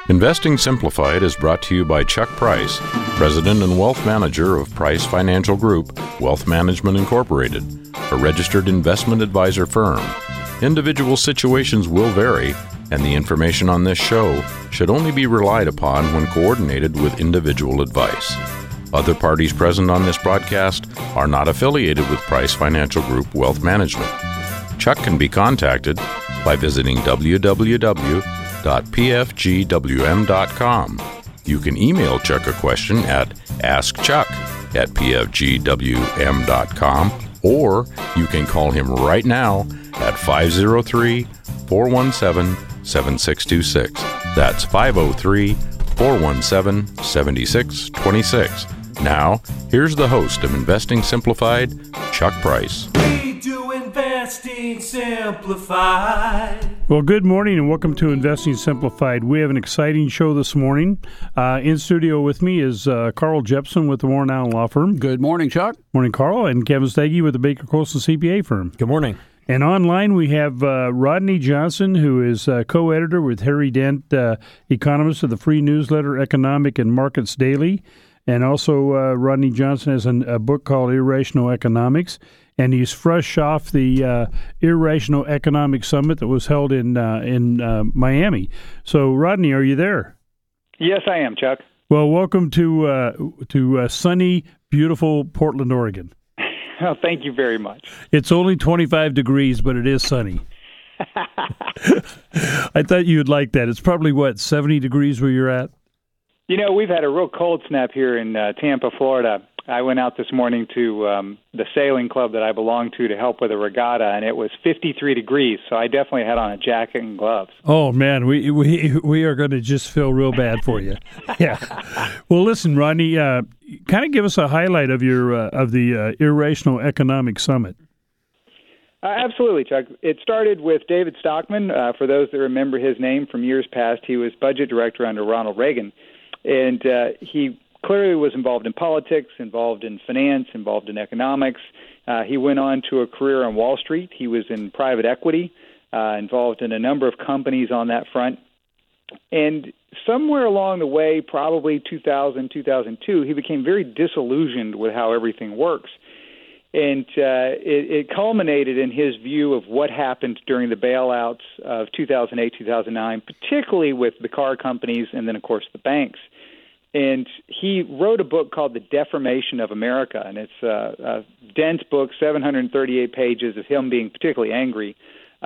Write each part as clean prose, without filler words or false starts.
Investing Simplified is brought to you by Chuck Price, President and Wealth Manager of Price Financial Group, Wealth Management Incorporated, a registered investment advisor firm. Individual situations will vary, and the information on this show should only be relied upon when coordinated with individual advice. Other parties present on this broadcast are not affiliated with Price Financial Group Wealth Management. Chuck can be contacted by visiting www.pfgwm.com. You can email Chuck a question at askchuck@pfgwm.com, or you can call him right now at 503-417-7626. That's 503-417-7626. Now, here's the host of Investing Simplified, Chuck Price. We do Investing Simplified. Well, good morning and welcome to Investing Simplified. We have an exciting show this morning. In studio with me is Carl Jepson with the Warren Allen Law Firm. Good morning, Chuck. Morning, Carl. And Kevin Steggy with the Baker Colson CPA Firm. Good morning. And online we have Rodney Johnson, who is co-editor with Harry Dent, economist of the free newsletter Economic and Markets Daily. And also Rodney Johnson has a book called Irrational Economics. And he's fresh off the Irrational Economic Summit that was held in Miami. So, Rodney, are you there? Yes, I am, Chuck. Well, welcome to sunny, beautiful Portland, Oregon. Oh, thank you very much. It's only 25 degrees, but it is sunny. I thought you'd like that. It's probably, 70 degrees where you're at? You know, we've had a real cold snap here in Tampa, Florida. I went out this morning to the sailing club that I belong to help with a regatta, and it was 53 degrees, so I definitely had on a jacket and gloves. Oh, man, we are going to just feel real bad for you. Yeah. Well, listen, Rodney, kind of give us a highlight of the Irrational Economic Summit. Absolutely, Chuck. It started with David Stockman. For those that remember his name from years past, he was budget director under Ronald Reagan, and he clearly was involved in politics, involved in finance, involved in economics. He went on to a career on Wall Street. He was in private equity, involved in a number of companies on that front. And somewhere along the way, probably 2000, 2002, he became very disillusioned with how everything works. And it culminated in his view of what happened during the bailouts of 2008, 2009, particularly with the car companies and then, of course, the banks. And he wrote a book called The Deformation of America, and it's a dense book, 738 pages of him being particularly angry.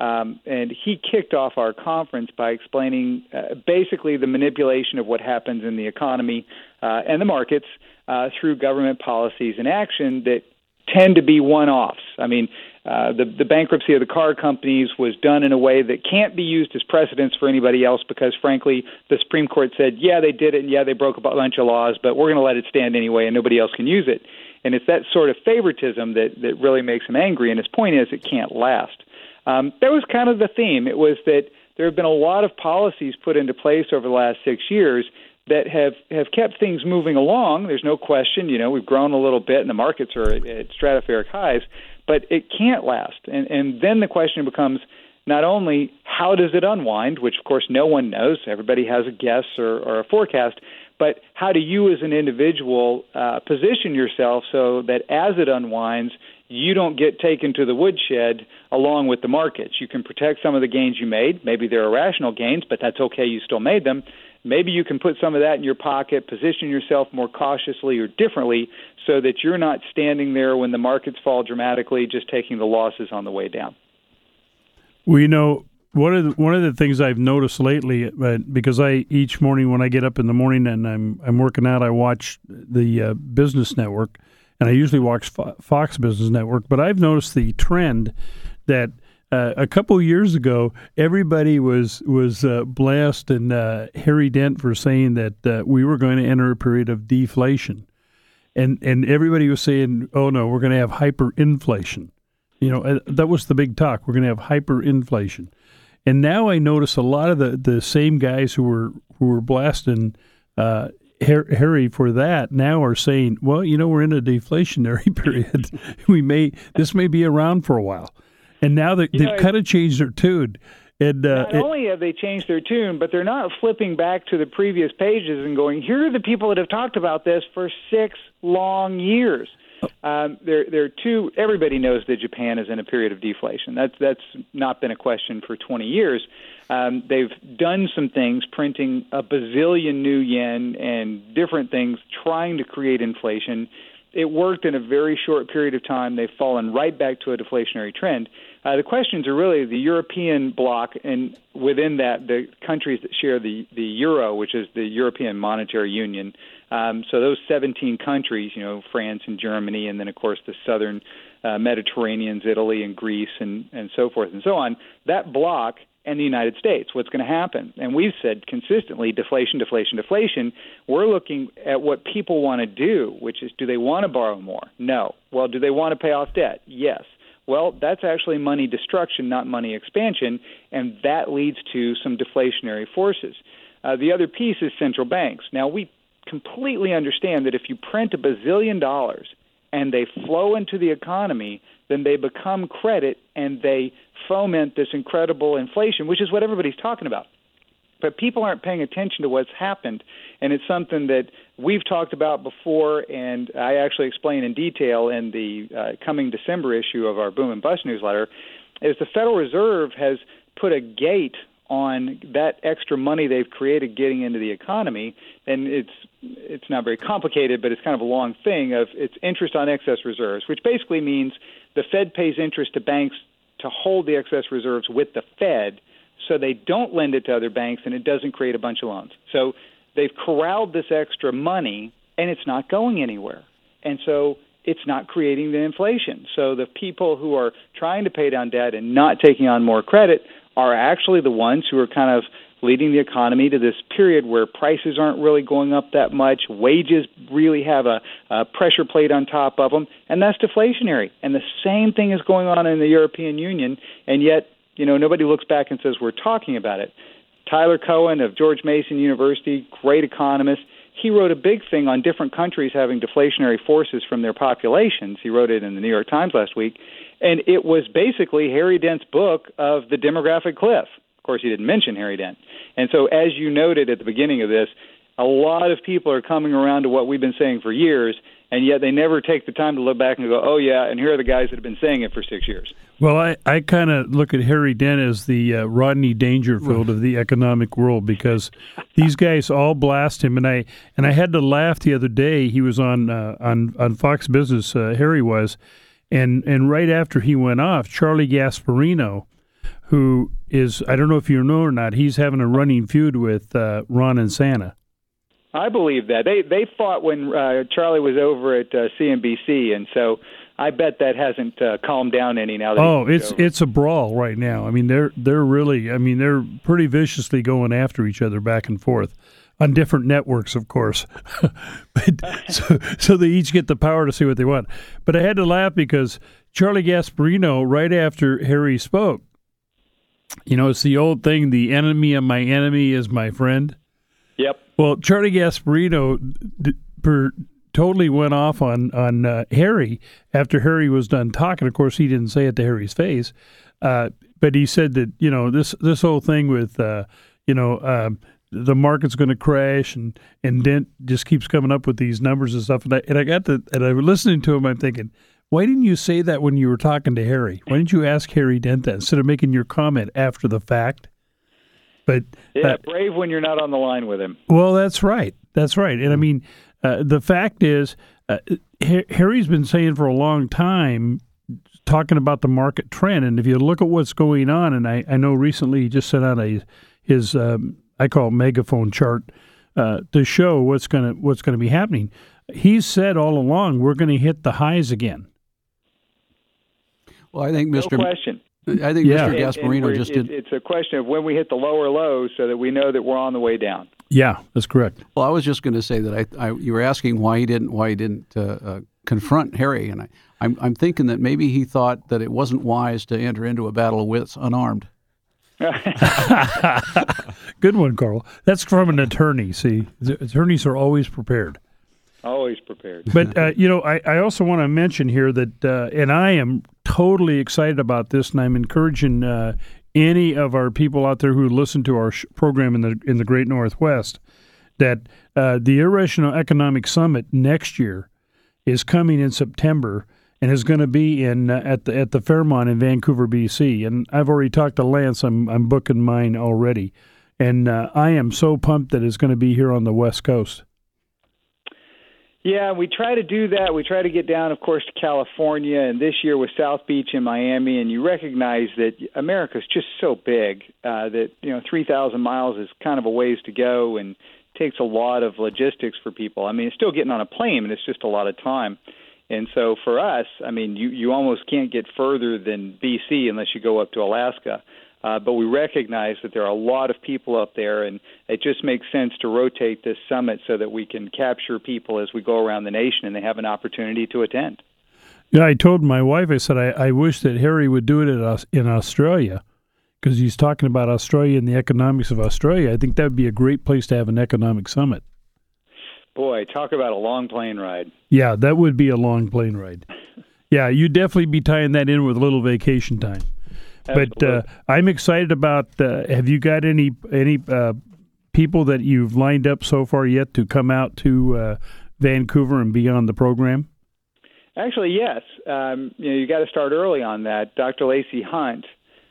And he kicked off our conference by explaining basically the manipulation of what happens in the economy and the markets through government policies and action that tend to be one-offs. I mean, the bankruptcy of the car companies was done in a way that can't be used as precedents for anybody else because, frankly, the Supreme Court said, yeah, they did it, and yeah, they broke a bunch of laws, but we're going to let it stand anyway, and nobody else can use it. And it's that sort of favoritism that really makes him angry, and his point is it can't last. That was kind of the theme. It was that there have been a lot of policies put into place over the last 6 years that have kept things moving along. There's no question. You know, we've grown a little bit, and the markets are at stratospheric highs, but it can't last. And then the question becomes not only how does it unwind, which, of course, no one knows. Everybody has a guess or a forecast. But how do you as an individual position yourself so that as it unwinds, you don't get taken to the woodshed along with the markets? You can protect some of the gains you made. Maybe they're irrational gains, but that's okay. You still made them. Maybe you can put some of that in your pocket, position yourself more cautiously or differently so that you're not standing there when the markets fall dramatically, just taking the losses on the way down. Well, you know, one of the things I've noticed lately, because each morning when I get up in the morning and I'm working out, I watch the Business Network, and I usually watch Fox Business Network, but I've noticed the trend that a couple of years ago, everybody was blessed and Harry Dent for saying that we were going to enter a period of deflation, and everybody was saying, "Oh no, we're going to have hyperinflation." You know, that was the big talk. We're going to have hyperinflation, and now I notice a lot of the same guys who were blasting Harry for that now are saying, "Well, you know, we're in a deflationary period. This may be around for a while." And now they've kind of changed their tune. And, not only have they changed their tune, but they're not flipping back to the previous pages and going, here are the people that have talked about this for 6 long years. Everybody knows that Japan is in a period of deflation. That's not been a question for 20 years. They've done some things, printing a bazillion new yen and different things, trying to create inflation. It worked in a very short period of time. They've fallen right back to a deflationary trend. The questions are really the European bloc, and within that, the countries that share the euro, which is the European Monetary Union. So those 17 countries, France and Germany, and then, of course, the southern Mediterraneans, Italy and Greece, and so forth and so on, that bloc and the United States, what's going to happen? And we've said consistently, deflation, deflation, deflation. We're looking at what people want to do, which is, do they want to borrow more? No. Well, do they want to pay off debt? Yes. Well, that's actually money destruction, not money expansion, and that leads to some deflationary forces. The other piece is central banks. Now, we completely understand that if you print $1 bazillion and they flow into the economy, then they become credit and they foment this incredible inflation, which is what everybody's talking about. But people aren't paying attention to what's happened, and it's something that we've talked about before, and I actually explain in detail in the coming December issue of our Boom and Bust newsletter, is the Federal Reserve has put a gate on that extra money they've created getting into the economy, and it's not very complicated, but it's kind of a long thing of it's interest on excess reserves, which basically means the Fed pays interest to banks to hold the excess reserves with the Fed so they don't lend it to other banks and it doesn't create a bunch of loans. So they've corralled this extra money and it's not going anywhere. And so it's not creating the inflation. So the people who are trying to pay down debt and not taking on more credit are actually the ones who are kind of leading the economy to this period where prices aren't really going up that much, wages really have a pressure plate on top of them, and that's deflationary. And the same thing is going on in the European Union, and yet, nobody looks back and says we're talking about it. Tyler Cohen of George Mason University, great economist, he wrote a big thing on different countries having deflationary forces from their populations. He wrote it in the New York Times last week, and it was basically Harry Dent's book of the demographic cliff. Of course, he didn't mention Harry Dent. And so as you noted at the beginning of this, a lot of people are coming around to what we've been saying for years, and yet they never take the time to look back and go, oh, yeah, and here are the guys that have been saying it for 6 years. Well, I kind of look at Harry Dent as the Rodney Dangerfield of the economic world, because these guys all blast him, and I had to laugh the other day. He was on Fox Business, Harry was, and right after he went off, Charlie Gasparino, who is, I don't know if you know or not, he's having a running feud with Ron and Santa. I believe that. They fought when Charlie was over at CNBC, and so I bet that hasn't calmed down any now. That it's a brawl right now. I mean, they're pretty viciously going after each other back and forth on different networks, of course. But so they each get the power to say what they want. But I had to laugh because Charlie Gasparino, right after Harry spoke, it's the old thing, the enemy of my enemy is my friend. Yep. Well, Charlie Gasparino totally went off on Harry after Harry was done talking. Of course, he didn't say it to Harry's face, but he said that this whole thing with the market's going to crash, and Dent just keeps coming up with these numbers and stuff. And I was listening to him. I'm thinking, why didn't you say that when you were talking to Harry? Why didn't you ask Harry Dent that instead of making your comment after the fact? But brave when you're not on the line with him. Well, that's right. That's right. And I mean, the fact is, Harry's been saying for a long time, talking about the market trend. And if you look at what's going on, and I know recently he just sent out his I call it megaphone chart to show what's going to be happening. He's said all along we're going to hit the highs again. Well, I think Mr. No question. I think Mr. Gasparino just did. It's a question of when we hit the lower lows so that we know that we're on the way down. Yeah, that's correct. Well, I was just going to say that you were asking why he didn't confront Harry, and I'm thinking that maybe he thought that it wasn't wise to enter into a battle of wits unarmed. Good one, Carl. That's from an attorney. See, attorneys are always prepared. Always prepared. But, I also want to mention here that, and I am totally excited about this, and I'm encouraging any of our people out there who listen to our program in the Great Northwest that the Irrational Economic Summit next year is coming in September and is going to be at the Fairmont in Vancouver, BC. And I've already talked to Lance. I'm booking mine already, and I am so pumped that it's going to be here on the West Coast. Yeah, we try to do that. We try to get down, of course, to California, and this year with South Beach in Miami, and you recognize that America's just so big that 3,000 miles is kind of a ways to go and takes a lot of logistics for people. I mean, it's still getting on a plane, and it's just a lot of time. And so for us, I mean, you almost can't get further than BC unless you go up to Alaska. But we recognize that there are a lot of people up there, and it just makes sense to rotate this summit so that we can capture people as we go around the nation and they have an opportunity to attend. Yeah, I told my wife, I said, I wish that Harry would do it in Australia, because he's talking about Australia and the economics of Australia. I think that would be a great place to have an economic summit. Boy, talk about a long plane ride. Yeah, that would be a long plane ride. Yeah, you'd definitely be tying that in with a little vacation time. But I'm excited about, have you got any people that you've lined up so far yet to come out to Vancouver and be on the program? Actually, yes. You got to start early on that. Dr. Lacey Hunt,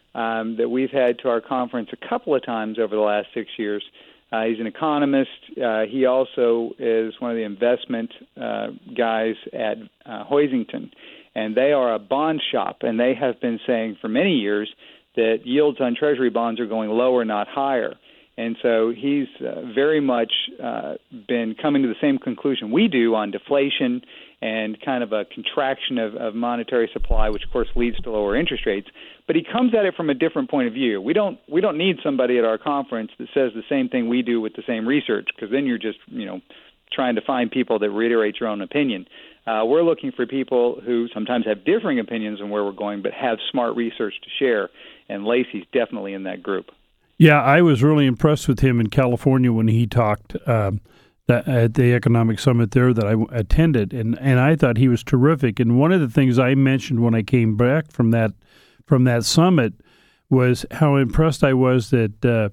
that we've had to our conference a couple of times over the last 6 years. He's an economist. He also is one of the investment guys at Hoisington. And they are a bond shop, and they have been saying for many years that yields on Treasury bonds are going lower, not higher. And so he's very much been coming to the same conclusion we do on deflation and kind of a contraction of monetary supply, which of course leads to lower interest rates. But he comes at it from a different point of view. We don't need somebody at our conference that says the same thing we do with the same research, because then you're just trying to find people that reiterate your own opinion. We're looking for people who sometimes have differing opinions on where we're going, but have smart research to share, and Lacey's definitely in that group. Yeah, I was really impressed with him in California when he talked at the Economic Summit there that I attended, and I thought he was terrific. And one of the things I mentioned when I came back from that summit was how impressed I was that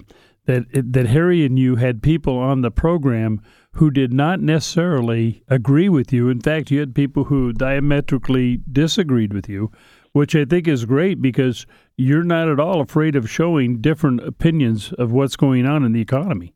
Harry and you had people on the program who did not necessarily agree with you. In fact, you had people who diametrically disagreed with you, which I think is great because you're not at all afraid of showing different opinions of what's going on in the economy.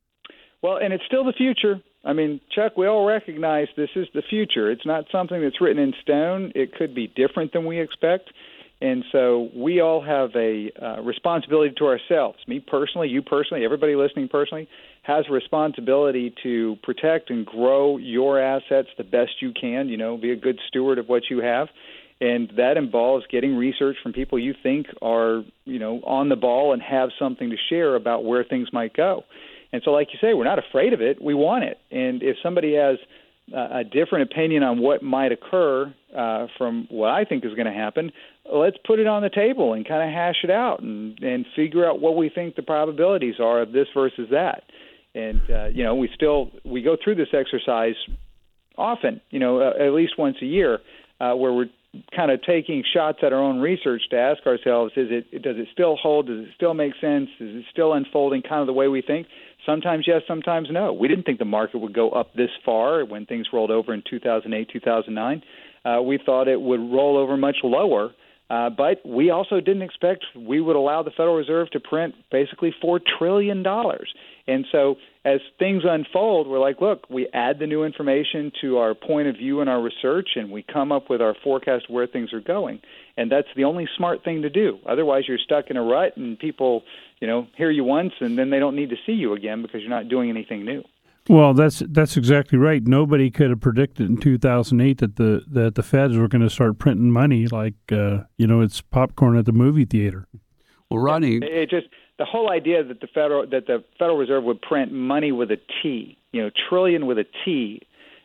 Well, and it's still the future. I mean, Chuck, we all recognize this is the future. It's not something that's written in stone. It could be different than we expect. And so we all have a responsibility to ourselves. Me personally, you personally, everybody listening personally, has a responsibility to protect and grow your assets the best you can, be a good steward of what you have. And that involves getting research from people you think are, on the ball and have something to share about where things might go. And so, like you say, we're not afraid of it. We want it. And if somebody has a different opinion on what might occur from what I think is going to happen, let's put it on the table and kind of hash it out and figure out what we think the probabilities are of this versus that. And, we go through this exercise often, at least once a year, where we're kind of taking shots at our own research to ask ourselves, does it still hold? Does it still make sense? Is it still unfolding kind of the way we think? Sometimes yes, sometimes no. We didn't think the market would go up this far when things rolled over in 2008, 2009. We thought it would roll over much lower, but we also didn't expect we would allow the Federal Reserve to print basically $4 trillion. And so as things unfold, we're like, look, we add the new information to our point of view in our research, and we come up with our forecast where things are going. And that's the only smart thing to do. Otherwise, you're stuck in a rut, and people, hear you once, and then they don't need to see you again because you're not doing anything new. Well, that's exactly right. Nobody could have predicted in 2008 that the Feds were going to start printing money like it's popcorn at the movie theater. Well, Rodney, the whole idea that the Federal Reserve would print money with a T, trillion with a T,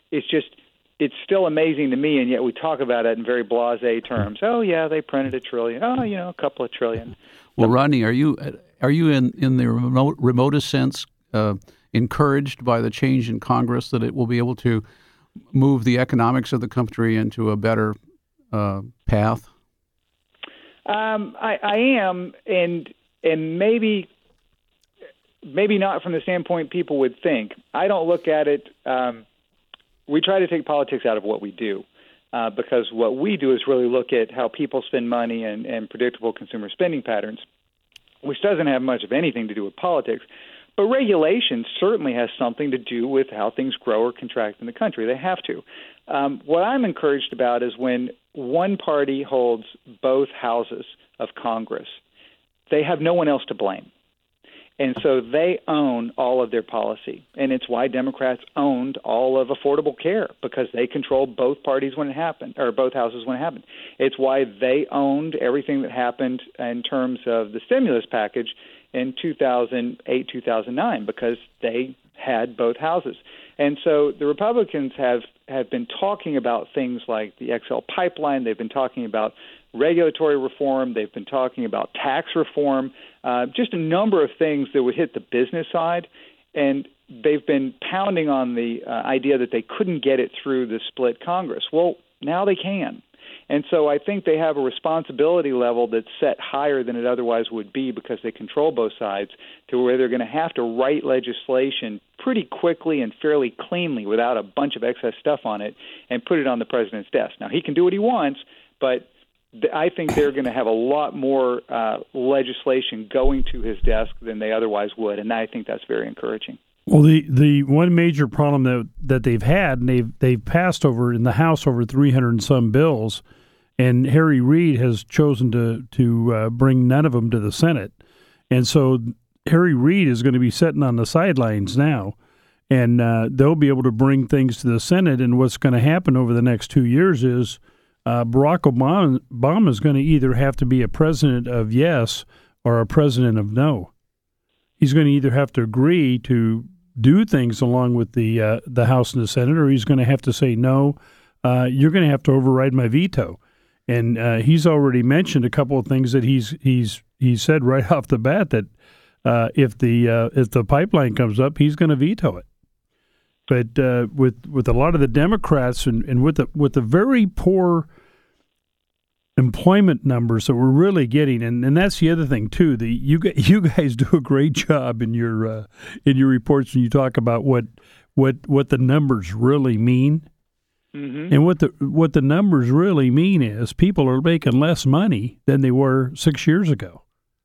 it's still amazing to me, and yet we talk about it in very blasé terms. Oh yeah, they printed a trillion. Oh, a couple of trillion. Well, Rodney, are you in the remotest sense encouraged by the change in Congress that it will be able to move the economics of the country into a better path? I am, and maybe not from the standpoint people would think. I don't look at it. We try to take politics out of what we do, because what we do is really look at how people spend money and predictable consumer spending patterns, which doesn't have much of anything to do with politics. But regulation certainly has something to do with how things grow or contract in the country. They have to. What I'm encouraged about is when one party holds both houses of Congress, they have no one else to blame. And so they own all of their policy. And it's why Democrats owned all of affordable care, because they controlled both parties when it happened, or both houses when it happened. It's why they owned everything that happened in terms of the stimulus package in 2008, 2009, because they had both houses. And so the Republicans have been talking about things like the XL pipeline. They've been talking about regulatory reform. They've been talking about tax reform, just a number of things that would hit the business side. And they've been pounding on the idea that they couldn't get it through the split Congress. Well, now they can. And so I think they have a responsibility level that's set higher than it otherwise would be, because they control both sides, to where they're going to have to write legislation pretty quickly and fairly cleanly without a bunch of excess stuff on it and put it on the president's desk. Now, he can do what he wants, but I think they're going to have a lot more legislation going to his desk than they otherwise would, and I think that's very encouraging. Well, the one major problem that they've had, and they've passed over in the House over 300 and some bills, and Harry Reid has chosen to bring none of them to the Senate, and so Harry Reid is going to be sitting on the sidelines now, and they'll be able to bring things to the Senate. And what's going to happen over the next 2 years is Barack Obama is going to either have to be a president of yes or a president of no. He's going to either have to agree to do things along with the House and the Senate, or he's going to have to say, no, you're going to have to override my veto. And he's already mentioned a couple of things that he's said right off the bat, that if the pipeline comes up, he's going to veto it. But with a lot of the Democrats and with the very poor employment numbers that we're really getting, and that's the other thing too. You guys do a great job in your reports when you talk about what the numbers really mean. Mm-hmm. And what the numbers really mean is people are making less money than they were 6 years ago.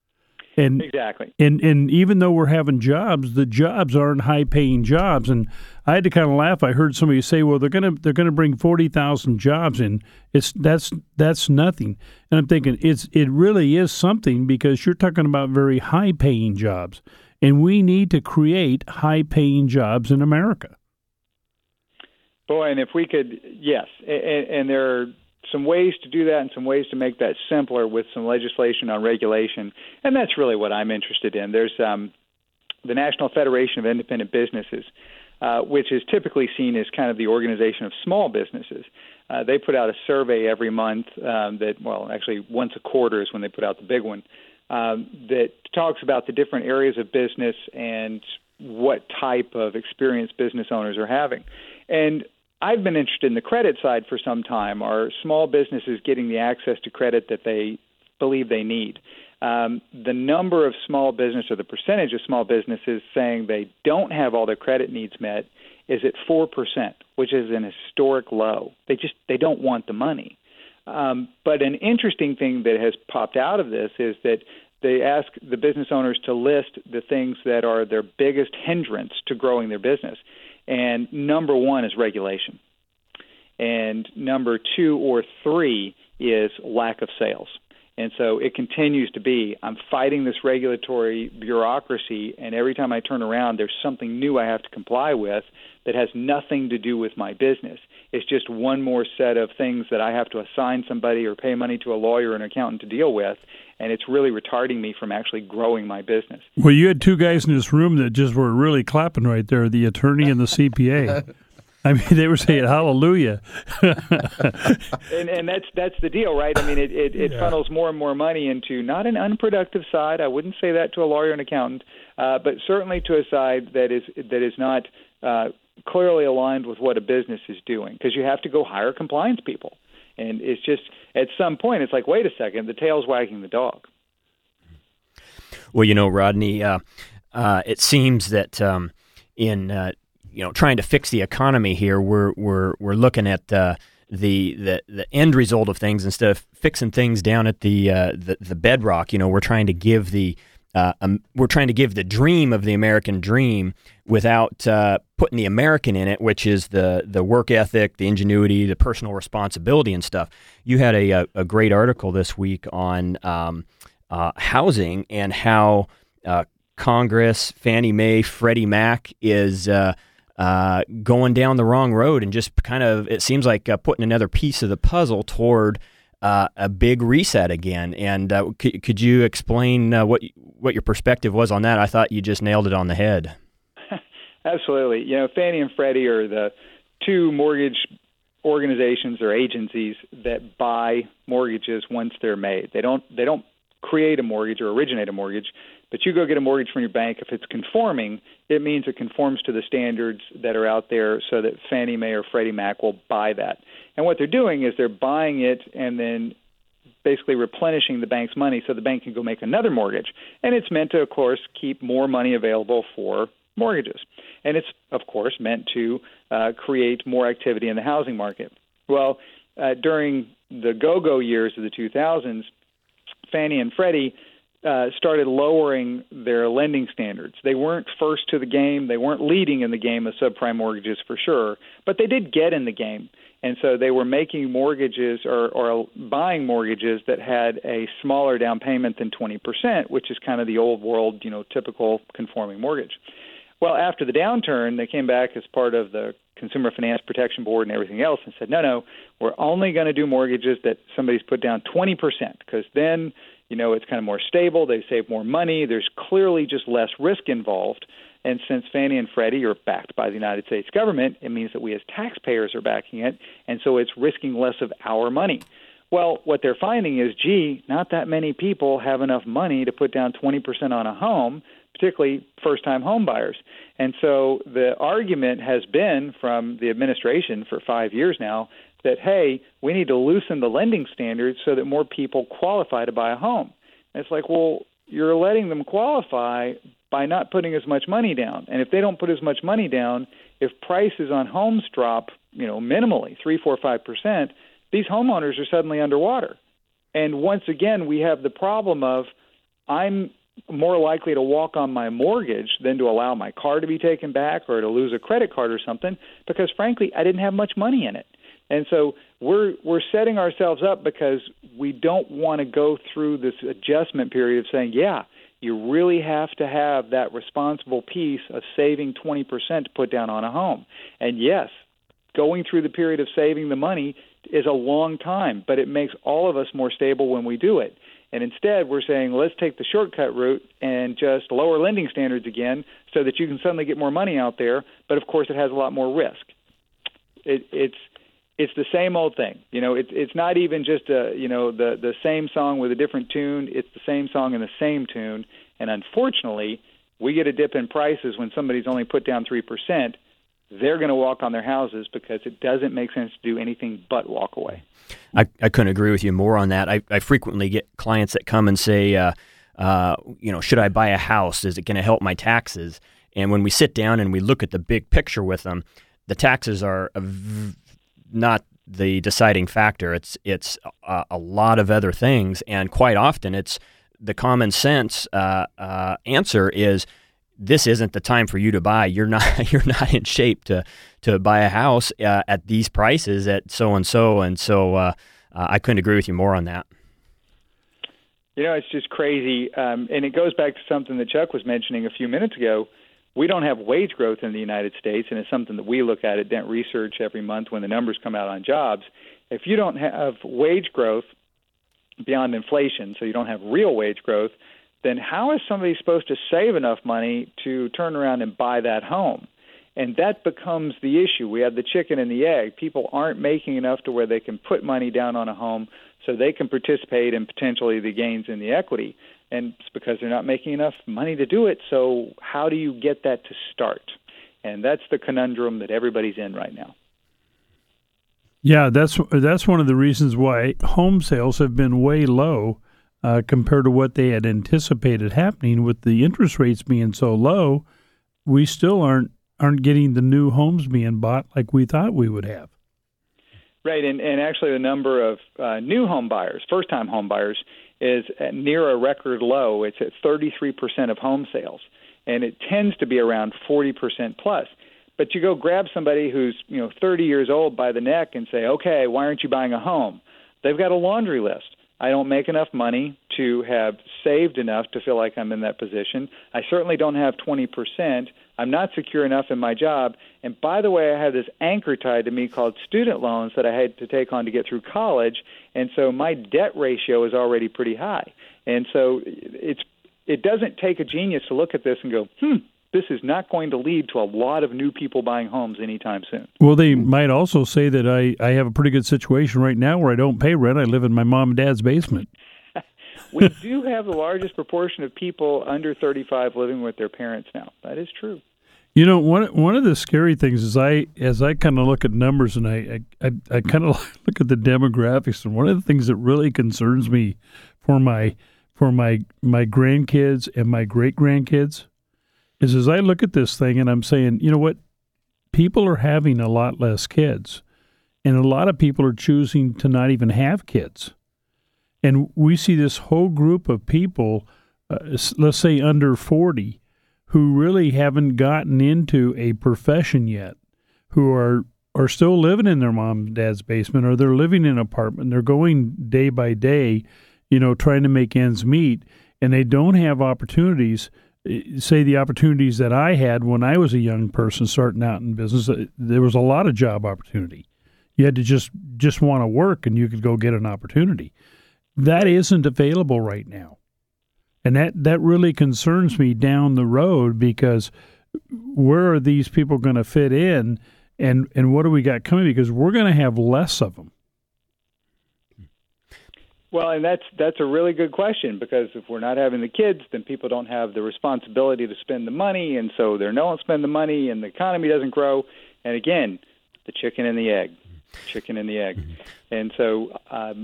And exactly. And even though we're having jobs, the jobs aren't high-paying jobs. And I had to kind of laugh. I heard somebody say, "Well, they're gonna bring 40,000 jobs in. That's nothing." And I'm thinking it really is something, because you're talking about very high-paying jobs, and we need to create high-paying jobs in America. Boy, and if we could, yes, and there are some ways to do that and some ways to make that simpler with some legislation on regulation, and that's really what I'm interested in. There's the National Federation of Independent Businesses, which is typically seen as kind of the organization of small businesses. They put out a survey every month actually once a quarter is when they put out the big one, that talks about the different areas of business and what type of experience business owners are having. And I've been interested in the credit side for some time. Are small businesses getting the access to credit that they believe they need? The number of small business, or the percentage of small businesses saying they don't have all their credit needs met, is at 4%, which is an historic low. They don't want the money. But an interesting thing that has popped out of this is that they ask the business owners to list the things that are their biggest hindrance to growing their business. And number one is regulation. And number 2 or 3 is lack of sales. And so it continues to be, I'm fighting this regulatory bureaucracy, and every time I turn around, there's something new I have to comply with that has nothing to do with my business. It's just one more set of things that I have to assign somebody or pay money to a lawyer or an accountant to deal with, and it's really retarding me from actually growing my business. Well, you had 2 guys in this room that just were really clapping right there, the attorney and the CPA. I mean, they were saying hallelujah. and that's the deal, right? I mean, it funnels more and more money into not an unproductive side. I wouldn't say that to a lawyer and accountant, but certainly to a side that is not clearly aligned with what a business is doing, because you have to go hire compliance people. And it's just, at some point, it's like, wait a second, the tail's wagging the dog. Well, Rodney, it seems that in trying to fix the economy here, we're looking at the end result of things instead of fixing things down at the bedrock. We're trying to give the dream of the American dream without putting the American in it, which is the work ethic, the ingenuity, the personal responsibility and stuff. You had a great article this week on housing and how Congress, Fannie Mae, Freddie Mac is going down the wrong road and just kind of, it seems like putting another piece of the puzzle toward a big reset again. And could you explain what your perspective was on that? I thought you just nailed it on the head. Absolutely. Fannie and Freddie are the two mortgage organizations or agencies that buy mortgages once they're made. They don't create a mortgage or originate a mortgage, but you go get a mortgage from your bank. If it's conforming, it means it conforms to the standards that are out there so that Fannie Mae or Freddie Mac will buy that. And what they're doing is they're buying it and then basically replenishing the bank's money so the bank can go make another mortgage. And it's meant to, of course, keep more money available for mortgages. And it's, of course, meant to create more activity in the housing market. Well, during the go-go years of the 2000s, Fannie and Freddie started lowering their lending standards. They weren't first to the game. They weren't leading in the game of subprime mortgages for sure, but they did get in the game. And so they were making mortgages or buying mortgages that had a smaller down payment than 20%, which is kind of the old world, typical conforming mortgage. Well, after the downturn, they came back as part of the Consumer Finance Protection Board and everything else and said, no, we're only going to do mortgages that somebody's put down 20%, because then, it's kind of more stable. They save more money. There's clearly just less risk involved. And since Fannie and Freddie are backed by the United States government, it means that we as taxpayers are backing it, and so it's risking less of our money. Well, what they're finding is, not that many people have enough money to put down 20% on a home, particularly first-time home buyers. And so the argument has been from the administration for 5 years now that, hey, we need to loosen the lending standards so that more people qualify to buy a home. And it's like, well, you're letting them qualify by not putting as much money down. And if they don't put as much money down, if prices on homes drop, minimally 3, 4, 5%, these homeowners are suddenly underwater. And once again, we have the problem of I'm more likely to walk on my mortgage than to allow my car to be taken back or to lose a credit card or something, because frankly, I didn't have much money in it. And so we're setting ourselves up because we don't want to go through this adjustment period of saying, you really have to have that responsible piece of saving 20% to put down on a home. And yes, going through the period of saving the money is a long time, but it makes all of us more stable when we do it. And instead, we're saying, let's take the shortcut route and just lower lending standards again so that you can suddenly get more money out there. But, of course, it has a lot more risk. It's the same old thing. It's not even just the same song with a different tune. It's the same song in the same tune. And unfortunately, we get a dip in prices when somebody's only put down 3%. They're going to walk on their houses because it doesn't make sense to do anything but walk away. I couldn't agree with you more on that. I frequently get clients that come and say, should I buy a house? Is it going to help my taxes? And when we sit down and we look at the big picture with them, the taxes are not the deciding factor. It's a lot of other things, and quite often it's the common sense answer is, this isn't the time for you to buy. You're not in shape to buy a house at these prices at so and so. And so I couldn't agree with you more on that. It's just crazy, and it goes back to something that Chuck was mentioning a few minutes ago. We don't have wage growth in the United States, and it's something that we look at Dent Research every month when the numbers come out on jobs. If you don't have wage growth beyond inflation, so you don't have real wage growth, then how is somebody supposed to save enough money to turn around and buy that home? And that becomes the issue. We have the chicken and the egg. People aren't making enough to where they can put money down on a home so they can participate in potentially the gains in the equity. And it's because they're not making enough money to do it. So how do you get that to start? And that's the conundrum that everybody's in right now. Yeah, that's one of the reasons why home sales have been way low compared to what they had anticipated happening. With the interest rates being so low, we still aren't getting the new homes being bought like we thought we would have. Right, and actually the number of new home buyers, first-time home buyers, is at near a record low. It's at 33% of home sales, and it tends to be around 40% plus. But you go grab somebody who's 30 years old by the neck and say, okay, why aren't you buying a home? They've got a laundry list. I don't make enough money to have saved enough to feel like I'm in that position. I certainly don't have 20%. I'm not secure enough in my job. And by the way, I have this anchor tied to me called student loans that I had to take on to get through college. And so my debt ratio is already pretty high. And so it doesn't take a genius to look at this and go, this is not going to lead to a lot of new people buying homes anytime soon. Well, they might also say that I have a pretty good situation right now where I don't pay rent. I live in my mom and dad's basement. We do have the largest proportion of people under 35 living with their parents now. That is true. You know, one of the scary things is as I kind of look at numbers and I kind of look at the demographics, and one of the things that really concerns me for my grandkids and my great grandkids is as I look at this thing and I'm saying, you know what, people are having a lot less kids, and a lot of people are choosing to not even have kids. And we see this whole group of people, let's say under 40, who really haven't gotten into a profession yet, who are still living in their mom and dad's basement, or they're living in an apartment. They're going day by day, trying to make ends meet, and they don't have opportunities. Say the opportunities that I had when I was a young person starting out in business. There was a lot of job opportunity. You had to just want to work, and you could go get an opportunity. That isn't available right now. And that really concerns me down the road, because where are these people going to fit in, and what do we got coming? Because we're going to have less of them. Well, and that's a really good question, because if we're not having the kids, then people don't have the responsibility to spend the money, and so they don't spend the money, and the economy doesn't grow. And again, the chicken and the egg. And so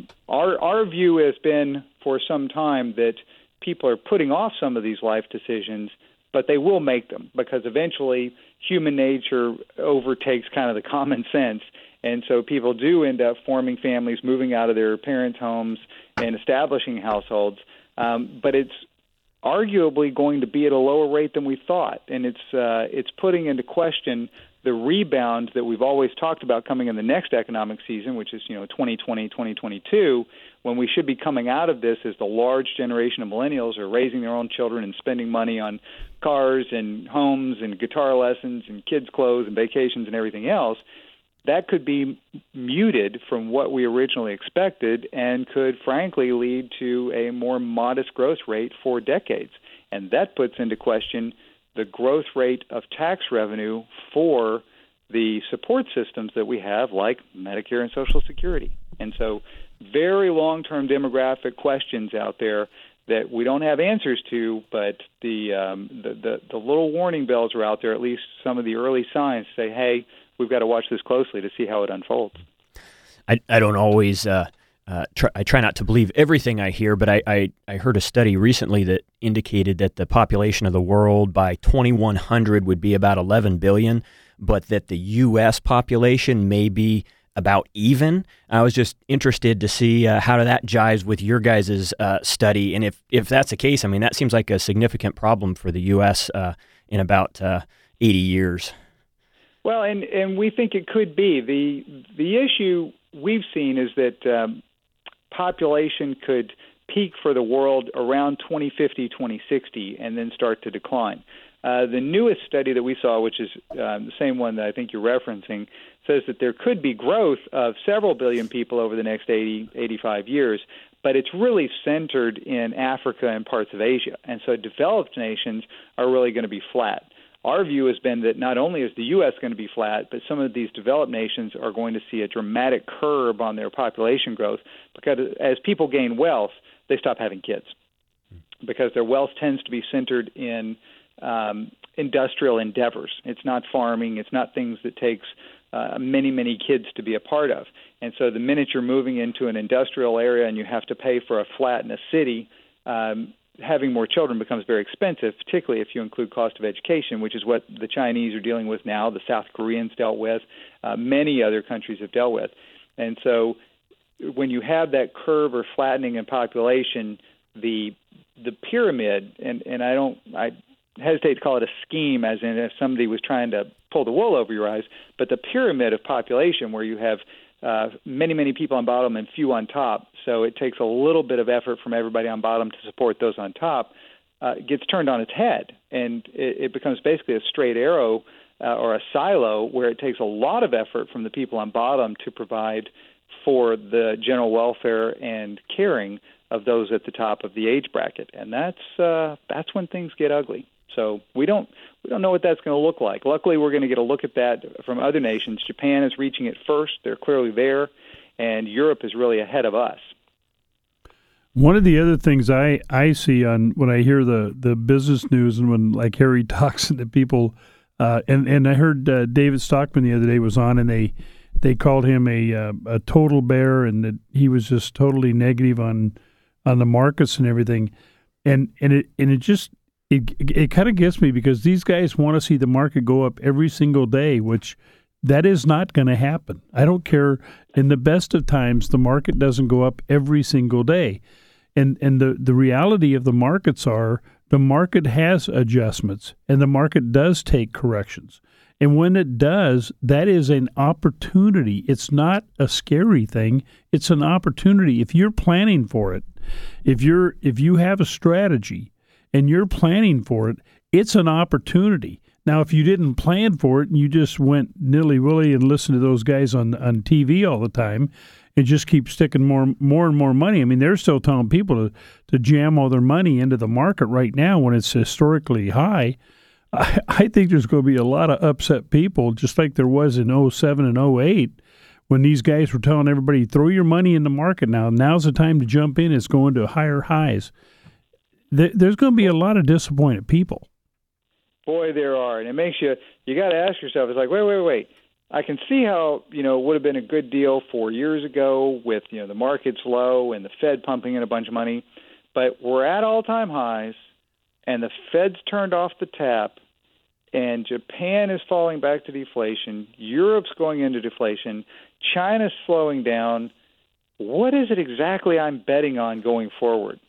our view has been for some time that people are putting off some of these life decisions, but they will make them, because eventually human nature overtakes kind of the common sense. And so people do end up forming families, moving out of their parents' homes and establishing households. But it's arguably going to be at a lower rate than we thought. And it's putting into question the rebound that we've always talked about coming in the next economic season, which is 2020, 2022, when we should be coming out of this as the large generation of millennials are raising their own children and spending money on cars and homes and guitar lessons and kids' clothes and vacations and everything else. That could be muted from what we originally expected and could, frankly, lead to a more modest growth rate for decades. And that puts into question the growth rate of tax revenue for the support systems that we have, like Medicare and Social Security. And so very long-term demographic questions out there that we don't have answers to, but the little warning bells are out there, at least some of the early signs say, hey, we've got to watch this closely to see how it unfolds. I don't always I try not to believe everything I hear, but I heard a study recently that indicated that the population of the world by 2100 would be about 11 billion, but that the U.S. population may be about even. I was just interested to see how that jives with your guys' study, and if that's the case, I mean, that seems like a significant problem for the U.S. In about 80 years. Well, and we think it could be. The issue we've seen is that population could peak for the world around 2050, 2060, and then start to decline. The newest study that we saw, which is the same one that I think you're referencing, says that there could be growth of several billion people over the next 80, 85 years, but it's really centered in Africa and parts of Asia. And so developed nations are really going to be flat. Our view has been that not only is the U.S. going to be flat, but some of these developed nations are going to see a dramatic curb on their population growth, because as people gain wealth, they stop having kids, because their wealth tends to be centered in industrial endeavors. It's not farming. It's not things that takes many, many kids to be a part of. And so the minute you're moving into an industrial area and you have to pay for a flat in a city, having more children becomes very expensive, particularly if you include cost of education, which is what the Chinese are dealing with now, the South Koreans dealt with, many other countries have dealt with. And so when you have that curve or flattening in population, the pyramid, and I hesitate to call it a scheme, as in if somebody was trying to pull the wool over your eyes, but the pyramid of population where you have many, many people on bottom and few on top, so it takes a little bit of effort from everybody on bottom to support those on top, gets turned on its head, and it becomes basically a straight arrow or a silo where it takes a lot of effort from the people on bottom to provide for the general welfare and caring of those at the top of the age bracket, and that's when things get ugly. So we don't know what that's going to look like. Luckily, we're going to get a look at that from other nations. Japan is reaching it first; they're clearly there, and Europe is really ahead of us. One of the other things I see on when I hear the business news and when like Harry talks to people, and I heard David Stockman the other day was on, and they called him a total bear, and that he was just totally negative on the markets and everything, and it kind of gets me because these guys want to see the market go up every single day, which that is not going to happen. I don't care. In the best of times, the market doesn't go up every single day, and the reality of the markets are the market has adjustments and the market does take corrections. And when it does, that is an opportunity. It's not a scary thing. It's an opportunity. If you're planning for it, if you have a strategy and you're planning for it, it's an opportunity. Now, if you didn't plan for it and you just went nilly-willy and listened to those guys on TV all the time and just keep sticking more and more money, I mean, they're still telling people to jam all their money into the market right now when it's historically high. I think there's going to be a lot of upset people, just like there was in 07 and 08, when these guys were telling everybody, throw your money in the market now. Now's the time to jump in. It's going to higher highs. There's going to be a lot of disappointed people. Boy, there are. And it makes you got to ask yourself, it's like, wait. I can see how, it would have been a good deal 4 years ago with, the markets low and the Fed pumping in a bunch of money. But we're at all-time highs, and the Fed's turned off the tap, and Japan is falling back to deflation. Europe's going into deflation. China's slowing down. What is it exactly I'm betting on going forward?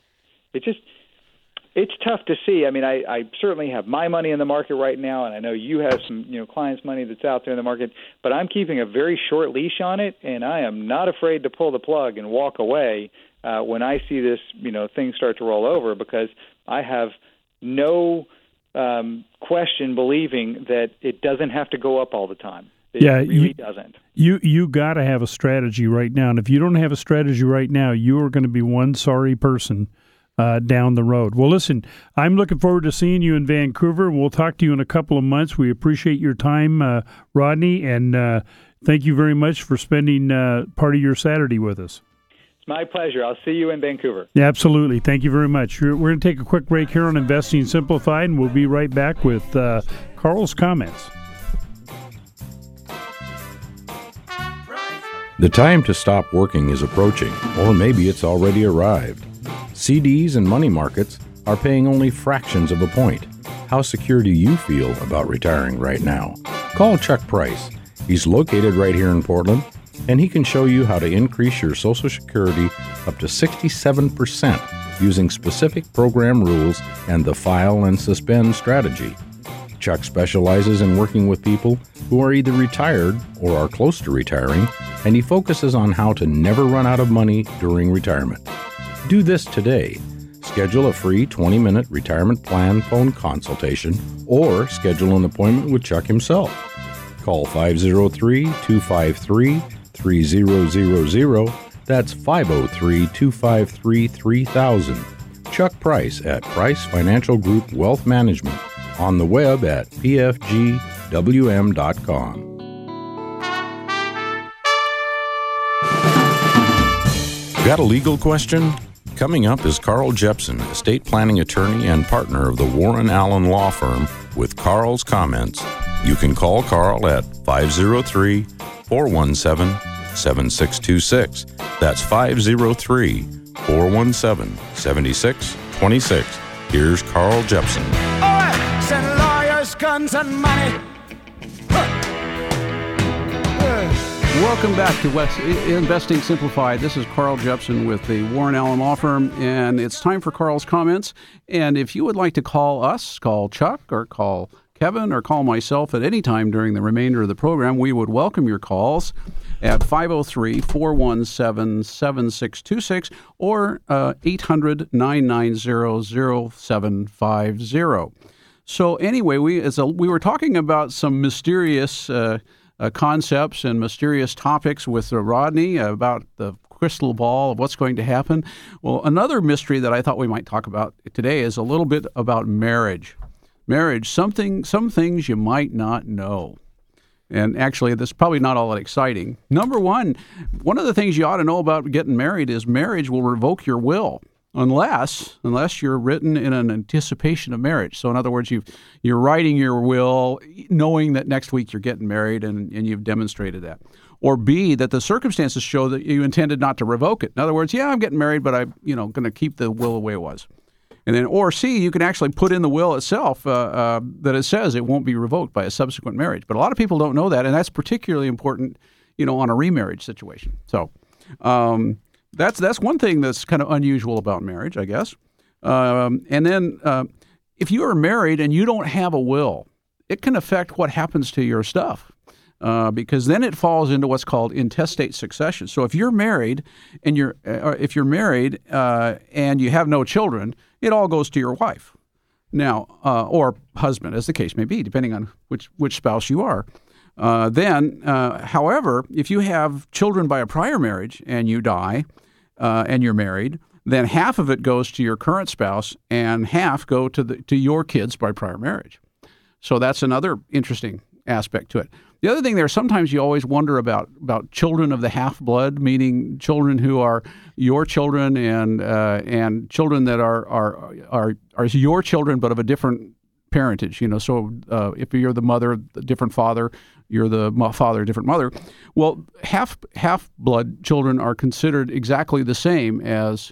It's tough to see. I mean, I certainly have my money in the market right now, and I know you have some, clients' money that's out there in the market, but I'm keeping a very short leash on it, and I am not afraid to pull the plug and walk away when I see this, things start to roll over, because I have no question believing that it doesn't have to go up all the time. It really doesn't. You got to have a strategy right now, and if you don't have a strategy right now, you are going to be one sorry person down the road. Well, listen, I'm looking forward to seeing you in Vancouver. We'll talk to you in a couple of months. We appreciate your time, Rodney, and thank you very much for spending part of your Saturday with us. It's my pleasure. I'll see you in Vancouver. Yeah, absolutely. Thank you very much. We're going to take a quick break here on Investing Simplified, and we'll be right back with Carl's comments. The time to stop working is approaching, or maybe it's already arrived. CDs and money markets are paying only fractions of a point. How secure do you feel about retiring right now? Call Chuck Price. He's located right here in Portland, and he can show you how to increase your Social Security up to 67% using specific program rules and the file and suspend strategy. Chuck specializes in working with people who are either retired or are close to retiring, and he focuses on how to never run out of money during retirement. Do this today. Schedule a free 20-minute retirement plan phone consultation or schedule an appointment with Chuck himself. Call 503-253-3000. That's 503-253-3000. Chuck Price at Price Financial Group Wealth Management. On the web at pfgwm.com. Got a legal question? Coming up is Carl Jepson, estate planning attorney and partner of the Warren Allen Law Firm, with Carl's comments. You can call Carl at 503-253-3000. 503-417-7626. That's 503-417-7626. Here's Carl Jepsen. All right, send lawyers, guns, and money. Welcome back to Investing Simplified. This is Carl Jepsen with the Warren Allen Law Firm, and it's time for Carl's comments. And if you would like to call us, call Chuck, or call Kevin, or call myself at any time during the remainder of the program, we would welcome your calls at 503-417-7626 or 800-990-0750. So anyway, we were talking about some mysterious concepts and mysterious topics with Rodney about the crystal ball of what's going to happen. Well, another mystery that I thought we might talk about today is a little bit about marriage. Marriage, some things you might not know. And actually, this is probably not all that exciting. Number one of the things you ought to know about getting married is marriage will revoke your will. Unless you're written in an anticipation of marriage. So in other words, you're writing your will knowing that next week you're getting married and you've demonstrated that. Or B, that the circumstances show that you intended not to revoke it. In other words, yeah, I'm getting married, but I'm going to keep the will the way it was. And then, or C, you can actually put in the will itself that it says it won't be revoked by a subsequent marriage. But a lot of people don't know that, and that's particularly important, on a remarriage situation. So that's one thing that's kind of unusual about marriage, I guess. And then if you are married and you don't have a will, it can affect what happens to your stuff. Because then it falls into what's called intestate succession. So if you're married and you have no children, it all goes to your wife, now or husband, as the case may be, depending on which spouse you are. However, if you have children by a prior marriage and you die and you're married, then half of it goes to your current spouse and half go to your kids by prior marriage. So that's another interesting aspect to it. The other thing there, sometimes you always wonder about children of the half-blood, meaning children who are your children and children that are your children but of a different parentage. So if you're the mother, a different father, you're the father, a different mother. Well, half-blood children are considered exactly the same as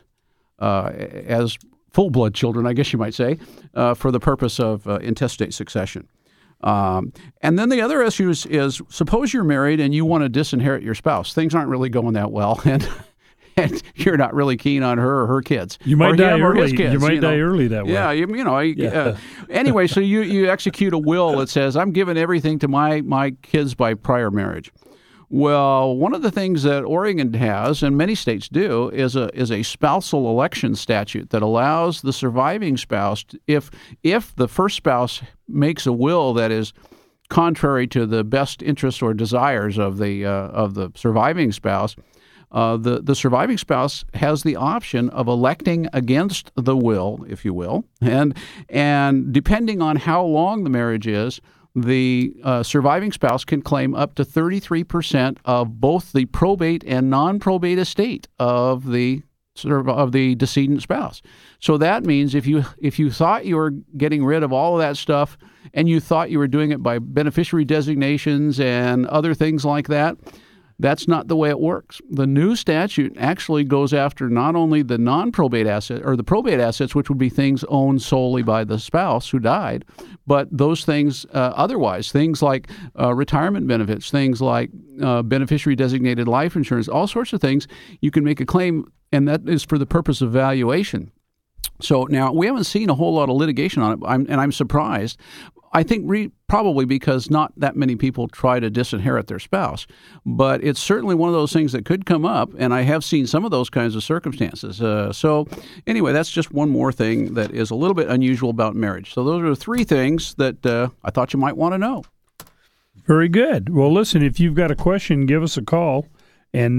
full-blood children, I guess you might say, for the purpose of intestate succession. And then the other issue is suppose you're married and you want to disinherit your spouse. Things aren't really going that well, and you're not really keen on her or her kids. You might die early. You might die early that way. Yeah, anyway, so you execute a will that says, I'm giving everything to my kids by prior marriage. Well, one of the things that Oregon has, and many states do, is a spousal election statute that allows the surviving spouse, if the first spouse makes a will that is contrary to the best interests or desires of the surviving spouse, the surviving spouse has the option of electing against the will, if you will, and depending on how long the marriage is, the surviving spouse can claim up to 33% of both the probate and non-probate estate of the decedent spouse. So that means if you thought you were getting rid of all of that stuff and you thought you were doing it by beneficiary designations and other things like that, that's not the way it works. The new statute actually goes after not only the non-probate asset or the probate assets, which would be things owned solely by the spouse who died, but those things otherwise, things like retirement benefits, things like beneficiary designated life insurance, all sorts of things, you can make a claim, and that is for the purpose of valuation. So now we haven't seen a whole lot of litigation on it, and I'm surprised. I think probably because not that many people try to disinherit their spouse. But it's certainly one of those things that could come up, and I have seen some of those kinds of circumstances. So anyway, that's just one more thing that is a little bit unusual about marriage. So those are three things that I thought you might want to know. Very good. Well, listen, if you've got a question, give us a call, and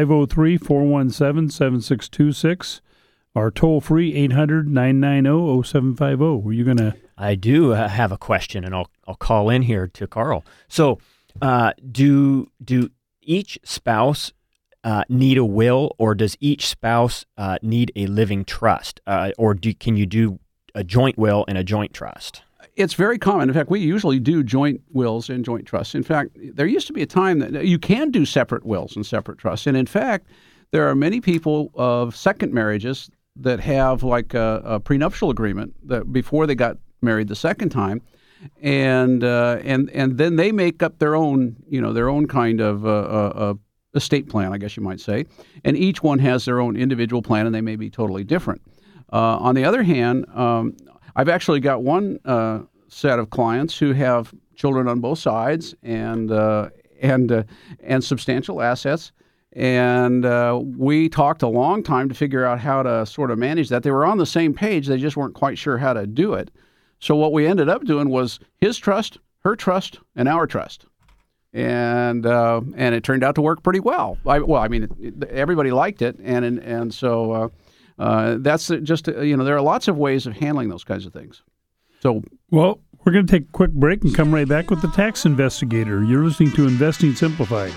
503-417-7626. Our toll-free 800-990-0750. Were you going to... I do have a question, and I'll call in here to Carl. So do each spouse need a will, or does each spouse need a living trust? Or can you do a joint will and a joint trust? It's very common. In fact, we usually do joint wills and joint trusts. In fact, there used to be a time that you can do separate wills and separate trusts. And in fact, there are many people of second marriages that have like a prenuptial agreement that before they got married the second time, and then they make up their own kind of estate plan, I guess you might say, and each one has their own individual plan, and they may be totally different. On the other hand, I've actually got one set of clients who have children on both sides and substantial assets. And we talked a long time to figure out how to sort of manage that. They were on the same page. They just weren't quite sure how to do it. So what we ended up doing was his trust, her trust, and our trust. And it turned out to work pretty well. Everybody liked it. And so that's just, there are lots of ways of handling those kinds of things. So, well, we're going to take a quick break and come right back with the Tax Investigator. You're listening to Investing Simplified.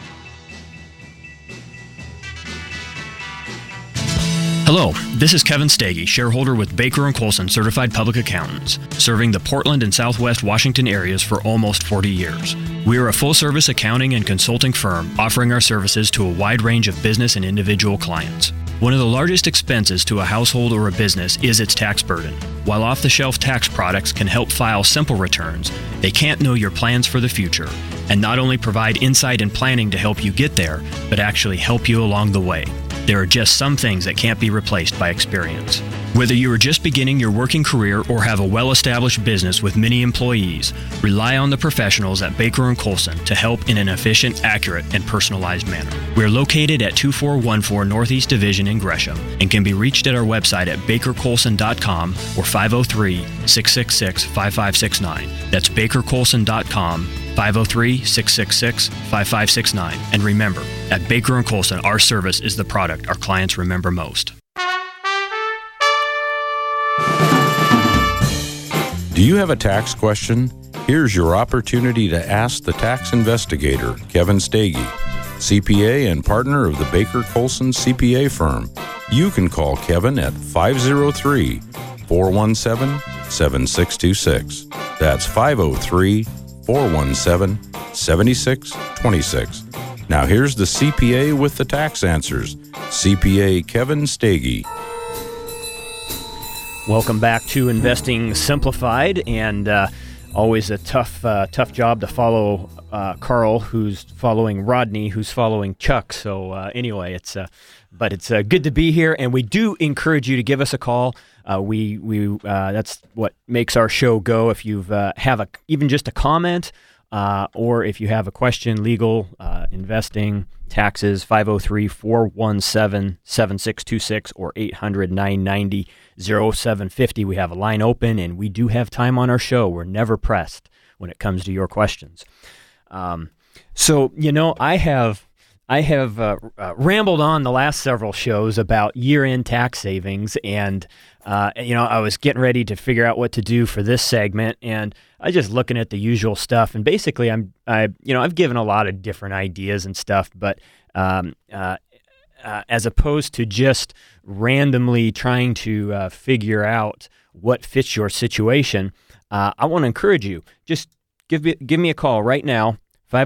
Hello, this is Kevin Stagey, shareholder with Baker & Colson Certified Public Accountants, serving the Portland and Southwest Washington areas for almost 40 years. We are a full-service accounting and consulting firm offering our services to a wide range of business and individual clients. One of the largest expenses to a household or a business is its tax burden. While off-the-shelf tax products can help file simple returns, they can't know your plans for the future and not only provide insight and planning to help you get there, but actually help you along the way. There are just some things that can't be replaced by experience. Whether you are just beginning your working career or have a well-established business with many employees, rely on the professionals at Baker & Colson to help in an efficient, accurate, and personalized manner. We're located at 2414 Northeast Division in Gresham and can be reached at our website at bakercolson.com or 503-666-5569. That's bakercolson.com, 503-666-5569. And remember, at Baker & Colson, our service is the product our clients remember most. Do you have a tax question? Here's your opportunity to ask the tax investigator, Kevin Stagey, CPA and partner of the Baker Colson CPA firm. You can call Kevin at 503-417-7626. That's 503-417-7626. Now here's the CPA with the tax answers, CPA Kevin Stagey. Welcome back to Investing Simplified, and always a tough job to follow Carl, who's following Rodney, who's following Chuck. So anyway, it's good to be here, and we do encourage you to give us a call. We that's what makes our show go. If you have even just a comment, or if you have a question, legal, investing, taxes, 503-417-7626 or 800-990-0750. We have a line open, and we do have time on our show. We're never pressed when it comes to your questions. So, I have rambled on the last several shows about year-end tax savings, and I was getting ready to figure out what to do for this segment, and I was just looking at the usual stuff, and basically I've given a lot of different ideas and stuff, but as opposed to just randomly trying to figure out what fits your situation, I want to encourage you. Just give me a call right now,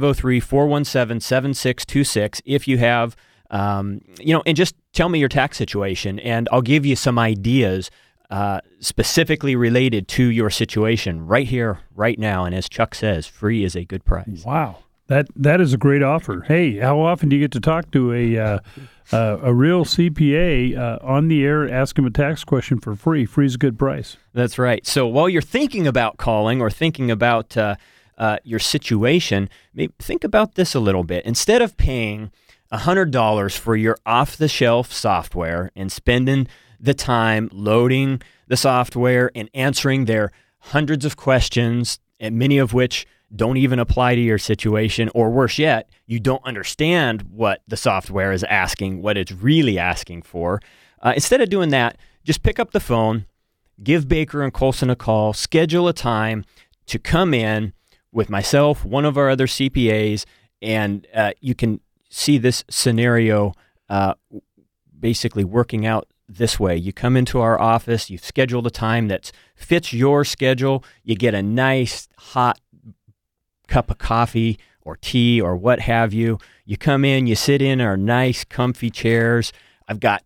503-417-7626, if you have, and just tell me your tax situation, and I'll give you some ideas specifically related to your situation right here, right now. And as Chuck says, free is a good price. Wow. That is a great offer. Hey, how often do you get to talk to a real CPA on the air, ask him a tax question for free? Free is a good price. That's right. So while you're thinking about calling or thinking about your situation, maybe think about this a little bit. Instead of paying $100 for your off-the-shelf software and spending the time loading the software and answering their hundreds of questions, and many of which don't even apply to your situation, or worse yet, you don't understand what the software is asking, what it's really asking for. Instead of doing that, just pick up the phone, give Baker & Colson a call, schedule a time to come in with myself, one of our other CPAs, and you can see this scenario basically working out this way. You come into our office, you schedule the time that fits your schedule, you get a nice hot cup of coffee or tea or what have you. You come in, you sit in our nice comfy chairs. I've got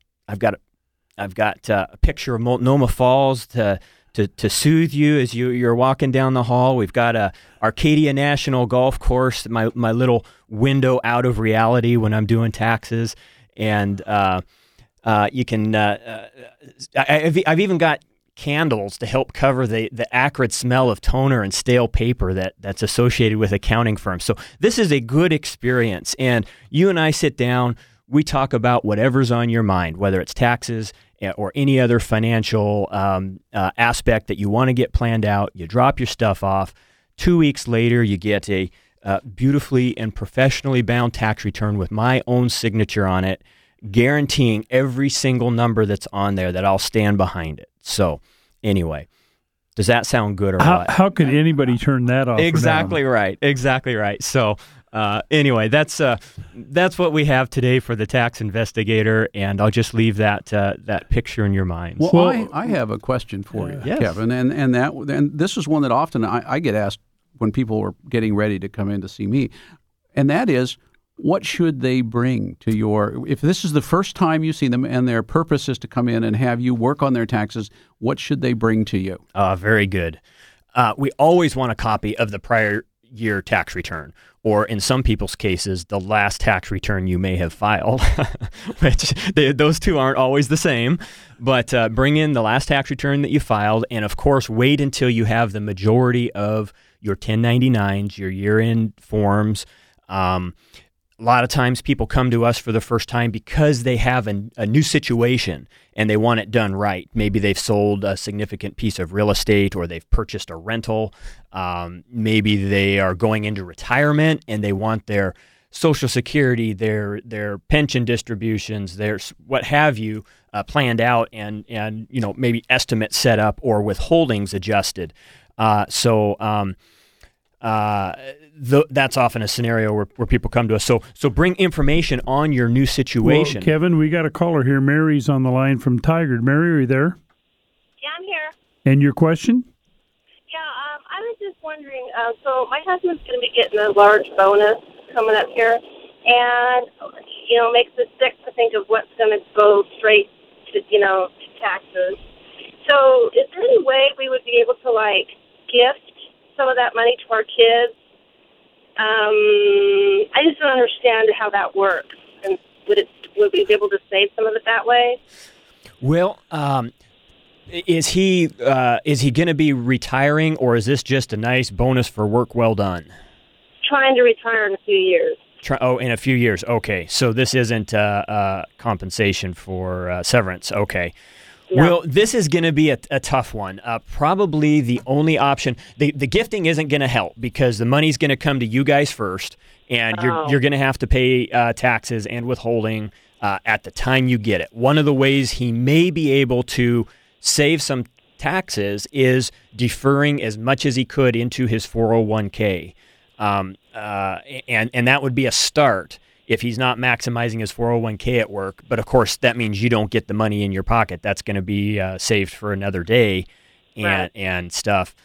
a picture of Multnomah Falls to soothe you as you're walking down the hall. We've got a Arcadia National Golf Course, my little window out of reality when I'm doing taxes, and you can. I've even got candles to help cover the acrid smell of toner and stale paper that's associated with accounting firms. So this is a good experience, and you and I sit down. We talk about whatever's on your mind, whether it's taxes or any other financial aspect that you want to get planned out. You drop your stuff off. 2 weeks later, you get a beautifully and professionally bound tax return with my own signature on it, guaranteeing every single number that's on there that I'll stand behind it. So anyway, does that sound good or what? How could anybody turn that off? Exactly right. Exactly right. So anyway, that's what we have today for the tax investigator, and I'll just leave that picture in your mind. Well, I have a question for you, yes. Kevin, and this is one that often I get asked when people are getting ready to come in to see me, and that is, what should they bring to if this is the first time you see them and their purpose is to come in and have you work on their taxes, what should they bring to you? Very good. We always want a copy of the prior year tax return, or in some people's cases, the last tax return you may have filed, which those two aren't always the same. But bring in the last tax return that you filed, and of course, wait until you have the majority of your 1099s, your year-end forms. A lot of times people come to us for the first time because they have a new situation and they want it done right. Maybe they've sold a significant piece of real estate, or they've purchased a rental. Maybe they are going into retirement and they want their Social Security, their pension distributions, their what have you, planned out and maybe estimates set up or withholdings adjusted. That's often a scenario where people come to us. So bring information on your new situation. Well, Kevin, we got a caller here. Mary's on the line from Tigard. Mary, are you there? Yeah, I'm here. And your question? Yeah, I was just wondering, so my husband's going to be getting a large bonus coming up here, and, makes us sick to think of what's going to go straight to, to taxes. So is there any way we would be able to, gift some of that money to our kids? I just don't understand how that works. And would we be able to save some of it that way? Well, is he going to be retiring, or is this just a nice bonus for work well done? Trying to retire in a few years. In a few years. Okay, so this isn't compensation for severance. Okay. No. Well, this is going to be a tough one. Probably the only option. The gifting isn't going to help because the money's going to come to you guys first, and you're going to have to pay taxes and withholding at the time you get it. One of the ways he may be able to save some taxes is deferring as much as he could into his 401k, and that would be a start if he's not maximizing his 401k at work. But of course, that means you don't get the money in your pocket. That's going to be saved for another day and stuff.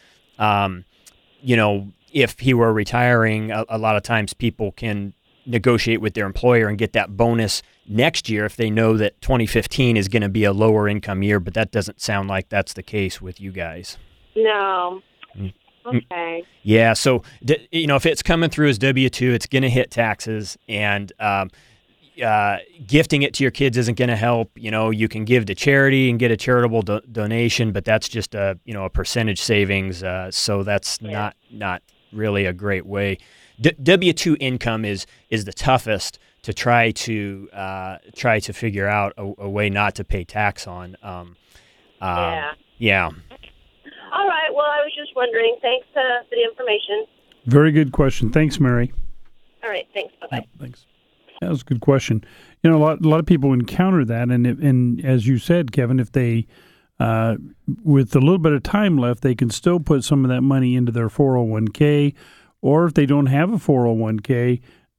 If he were retiring, a lot of times people can negotiate with their employer and get that bonus next year if they know that 2015 is going to be a lower income year. But that doesn't sound like that's the case with you guys. No. Okay. Yeah, so if it's coming through as W-2, it's going to hit taxes, and gifting it to your kids isn't going to help. You can give to charity and get a charitable donation, but that's just a percentage savings. So that's not really a great way. W-2 income is the toughest to try to figure out a way not to pay tax on. Yeah. All right. Well, I was just wondering. Thanks for the information. Very good question. Thanks, Mary. All right. Thanks. Bye-bye. Yeah, thanks. That was a good question. A lot of people encounter that, and as you said, Kevin, if they, with a little bit of time left, they can still put some of that money into their 401k, or if they don't have a 401k,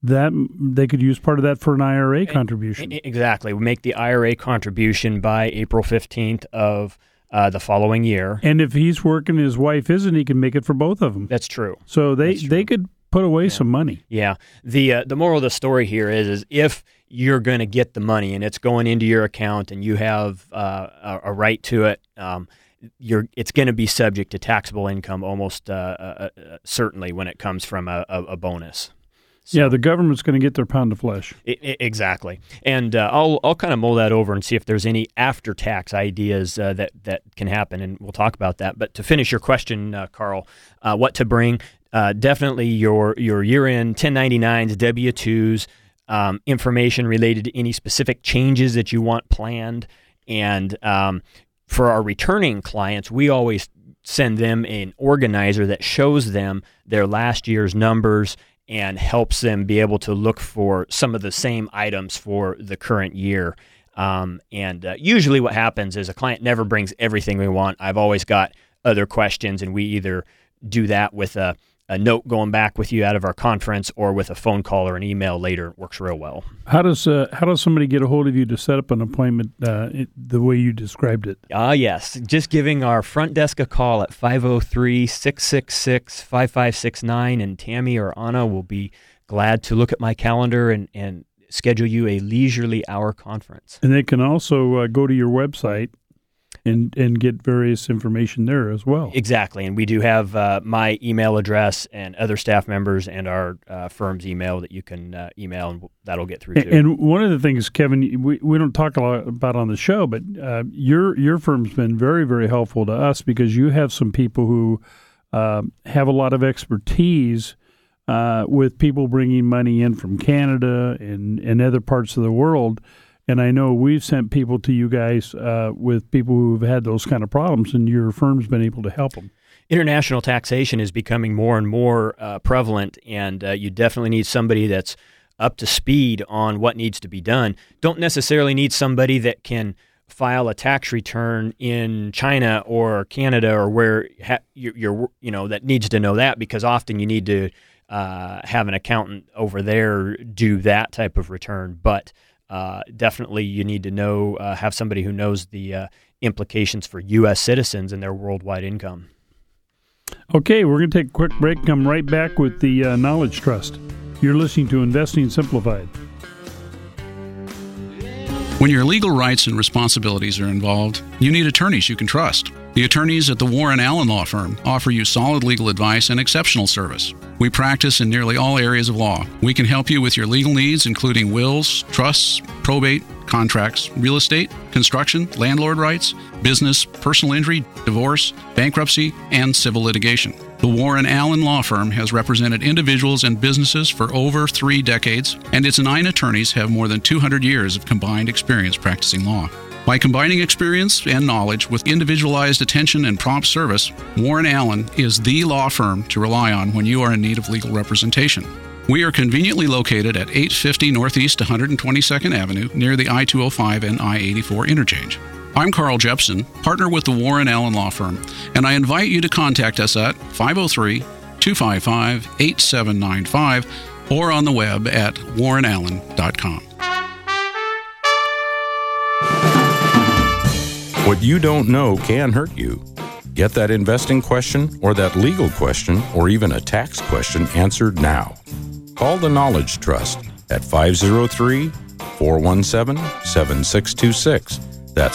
that they could use part of that for an IRA contribution. Exactly. We make the IRA contribution by April 15th of the following year. And if he's working, his wife isn't, he can make it for both of them. That's true. So they could put away some money. Yeah. The moral of the story here is if you're going to get the money and it's going into your account and you have a right to it, it's going to be subject to taxable income almost certainly when it comes from a bonus. So, yeah, the government's going to get their pound of flesh. Exactly. And I'll kind of mull that over and see if there's any after-tax ideas that can happen, and we'll talk about that. But to finish your question, Carl, what to bring, definitely your year-end 1099s, W-2s, information related to any specific changes that you want planned. And for our returning clients, we always send them an organizer that shows them their last year's numbers and helps them be able to look for some of the same items for the current year. Usually what happens is a client never brings everything we want. I've always got other questions, and we either do that with a note going back with you out of our conference or with a phone call or an email later. It works real well. How does somebody get a hold of you to set up an appointment the way you described it? Yes. Just giving our front desk a call at 503-666-5569, and Tammy or Anna will be glad to look at my calendar and schedule you a leisurely hour conference. And they can also go to your website and get various information there as well. Exactly. And we do have my email address and other staff members and our firm's email that you can email, and that'll get through too. And one of the things, Kevin, we don't talk a lot about on the show, but your firm's been very, very helpful to us because you have some people who have a lot of expertise with people bringing money in from Canada and other parts of the world. And I know we've sent people to you guys with people who've had those kind of problems, and your firm's been able to help them. International taxation is becoming more and more prevalent, and you definitely need somebody that's up to speed on what needs to be done. Don't necessarily need somebody that can file a tax return in China or Canada or where you're that needs to know that, because often you need to have an accountant over there do that type of return. But definitely you need to know, have somebody who knows the implications for U.S. citizens and their worldwide income. Okay, we're going to take a quick break and come right back with the Knowledge Trust. You're listening to Investing Simplified. When your legal rights and responsibilities are involved, you need attorneys you can trust. The attorneys at the Warren Allen Law Firm offer you solid legal advice and exceptional service. We practice in nearly all areas of law. We can help you with your legal needs, including wills, trusts, probate, contracts, real estate, construction, landlord rights, business, personal injury, divorce, bankruptcy, and civil litigation. The Warren Allen Law Firm has represented individuals and businesses for over 3 decades, and its 9 attorneys have more than 200 years of combined experience practicing law. By combining experience and knowledge with individualized attention and prompt service, Warren Allen is the law firm to rely on when you are in need of legal representation. We are conveniently located at 850 Northeast 122nd Avenue near the I-205 and I-84 interchange. I'm Carl Jepson, partner with the Warren Allen Law Firm, and I invite you to contact us at 503-255-8795 or on the web at warrenallen.com. What you don't know can hurt you. Get that investing question or that legal question or even a tax question answered now. Call the Knowledge Trust at 503-417-7626. That's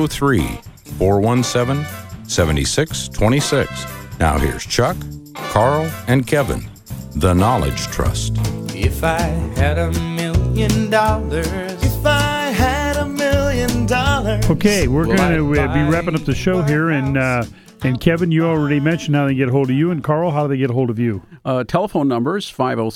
503-417-7626. Now here's Chuck, Carl, and Kevin, the Knowledge Trust. If I had $1 million, if I had $1 million. Okay, we're going to be wrapping up the show here, and Kevin, you already mentioned how they get a hold of you, and Carl, how do they get a hold of you? Telephone number is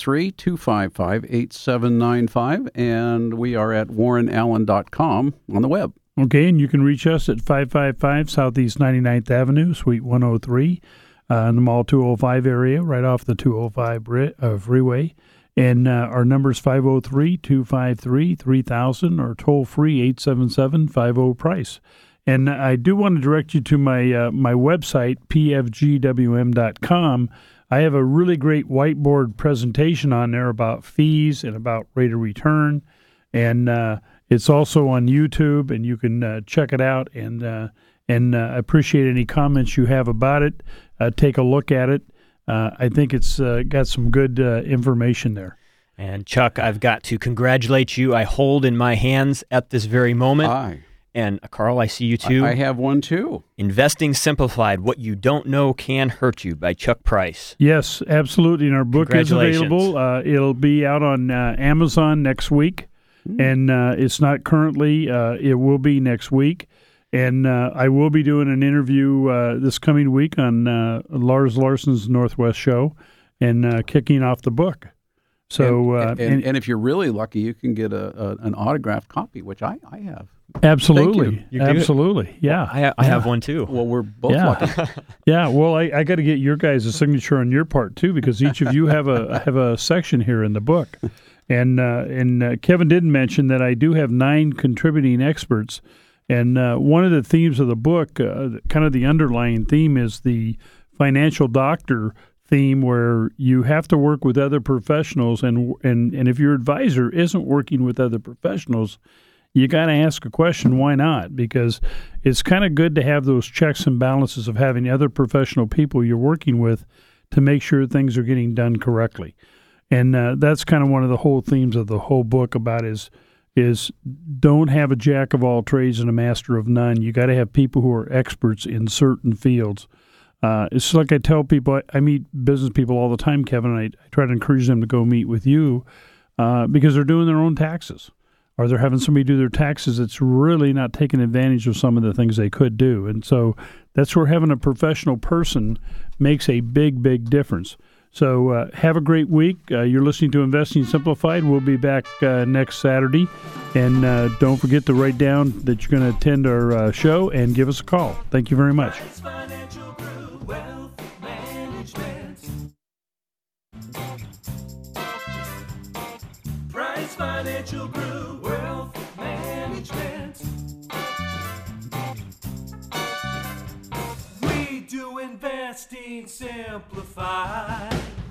503-255-8795, and we are at warrenallen.com on the web. Okay, and you can reach us at 555 Southeast 99th Avenue, Suite 103, in the Mall 205 area, right off the 205 freeway. And our number is 503-253-3000 or toll-free 877-50-PRICE. And I do want to direct you to my website, pfgwm.com. I have a really great whiteboard presentation on there about fees and about rate of return, and it's also on YouTube, and you can check it out. And I appreciate any comments you have about it. Take a look at it. I think it's got some good information there. And Chuck, I've got to congratulate you. I hold in my hands at this very moment. Aye. And Carl, I see you too. I have one too. Investing Simplified: What You Don't Know Can Hurt You by Chuck Price. Yes, absolutely. And our book is available. It'll be out on Amazon next week. And it's not currently. It will be next week. And I will be doing an interview this coming week on Lars Larson's Northwest Show and kicking off the book. So, and if you're really lucky, you can get an autographed copy, which I have. Absolutely. You absolutely. Yeah. I have one too. Well, we're both lucky. Yeah. Well, I got to get your guys' signature on your part too, because each of you have a section here in the book. And Kevin did mention that I do have 9 contributing experts. And one of the themes of the book, kind of the underlying theme, is the financial doctor theme, where you have to work with other professionals. And if your advisor isn't working with other professionals, you got to ask a question, why not? Because it's kind of good to have those checks and balances of having other professional people you're working with to make sure things are getting done correctly. And that's kind of one of the whole themes of the whole book about is don't have a jack of all trades and a master of none. You got to have people who are experts in certain fields. It's like I tell people, I meet business people all the time, Kevin, and I try to encourage them to go meet with you because they're doing their own taxes. Or they're having somebody do their taxes that's really not taking advantage of some of the things they could do. And so that's where having a professional person makes a big, big difference. So have a great week. You're listening to Investing Simplified. We'll be back next Saturday. And don't forget to write down that you're going to attend our show and give us a call. Thank you very much. Financial Group Wealth Management. We do investing simplified.